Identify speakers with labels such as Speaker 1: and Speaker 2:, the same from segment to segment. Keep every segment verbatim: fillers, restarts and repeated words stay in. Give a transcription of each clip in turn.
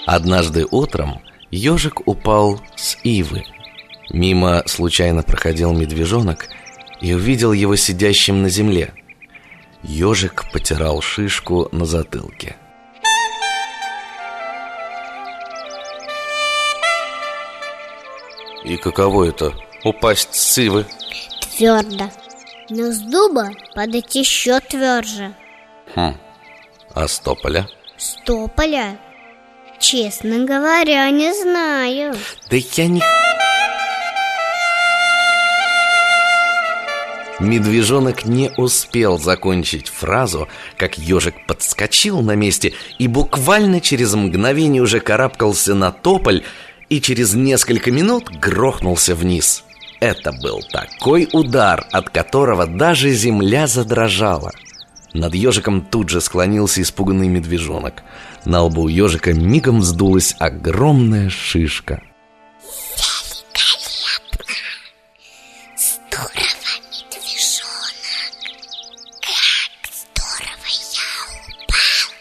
Speaker 1: Однажды утром ежик упал с ивы. Мимо случайно проходил медвежонок и увидел его сидящим на земле. Ежик потирал шишку на затылке. И каково это — упасть с ивы?
Speaker 2: Твердо. Но с дуба падать еще тверже.
Speaker 1: Хм, а с тополя?
Speaker 2: С тополя? Честно говоря, не знаю.
Speaker 1: Да я не... Медвежонок не успел закончить фразу, как ежик подскочил на месте и буквально через мгновение уже карабкался на тополь и через несколько минут грохнулся вниз. Это был такой удар, от которого даже земля задрожала. Над ежиком тут же склонился испуганный медвежонок. На лбу у ежика мигом вздулась огромная шишка.
Speaker 2: Великолепно! Здорово, медвежонок! Как здорово я упал!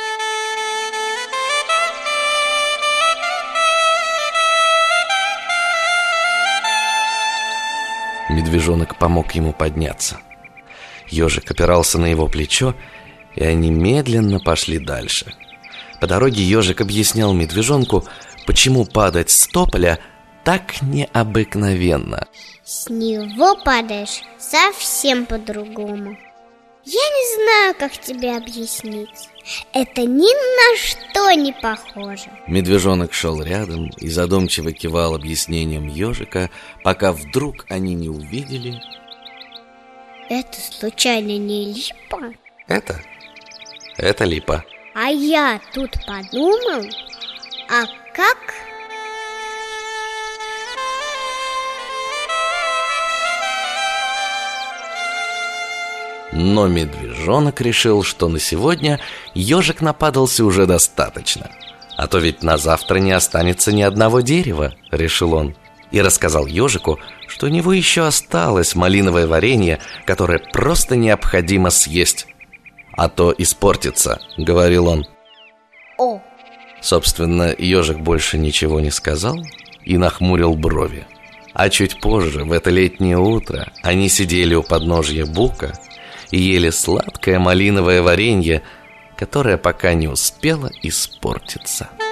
Speaker 1: Медвежонок помог ему подняться. Ежик опирался на его плечо, и они медленно пошли дальше. По дороге ежик объяснял медвежонку, почему падать с тополя так необыкновенно.
Speaker 2: С него падаешь совсем по-другому. Я не знаю, как тебе объяснить. Это ни на что не похоже.
Speaker 1: Медвежонок шел рядом и задумчиво кивал объяснением ежика, пока вдруг они не увидели...
Speaker 2: Это случайно не липа?
Speaker 1: Это? Это липа.
Speaker 2: А я тут подумал, а как...
Speaker 1: Но медвежонок решил, что на сегодня ежик нападался уже достаточно. А то ведь на завтра не останется ни одного дерева, решил он. И рассказал ежику, что у него еще осталось малиновое варенье, которое просто необходимо съесть. А то испортится, говорил он.
Speaker 2: О!
Speaker 1: Собственно, ежик больше ничего не сказал и нахмурил брови. А чуть позже, в это летнее утро, они сидели у подножья бука и ели сладкое малиновое варенье, которое пока не успело испортиться.